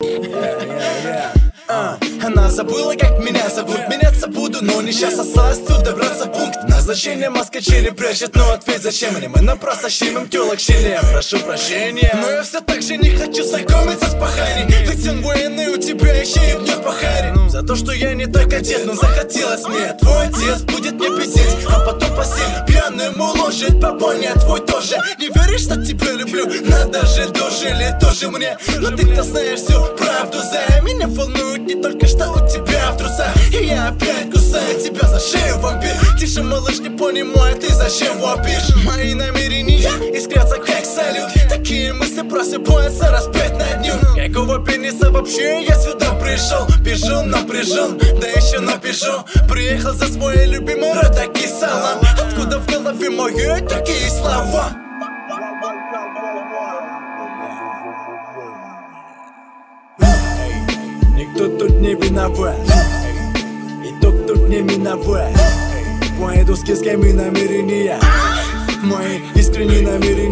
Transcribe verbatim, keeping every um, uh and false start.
Uh, она забыла, как меня зовут. Меняться буду, но не сейчас. Осталось тут добраться в пункт назначения. Маска чили прячет, но ответь зачем мне? Мы на просто щемим тёлок щели. Прошу прощения, но я все так же не хочу знакомиться с пахари. Ведь он военный, у тебя еще и бьет по харе. За то, что я не так одет, но захотелось мне. Твой отец будет мне пиздеть, а потом постель пьяным уложит по боне. Твой тоже. Не веришь, что тебя люблю? Надо же, дожили тоже мне. Но ты-то знаешь всю правду за меня. Волнует не только что у тебя в трусах. И я опять кусаю тебя за шею, вампир. Тише, малыш, не понимаю, ты зачем вопишь? Мои намерения искрятся как салют. Такие мысли просыпаются раз пять на дню. Какого пениса вообще я сюда пришел? Бежу, напряжен, да еще напишу. Приехал за свой любимый родаки салам. Откуда в голове моей такие слова? Никто тут не виноват, итог тут не миновать. Поеду с кисками намерения, мои искренние намерения.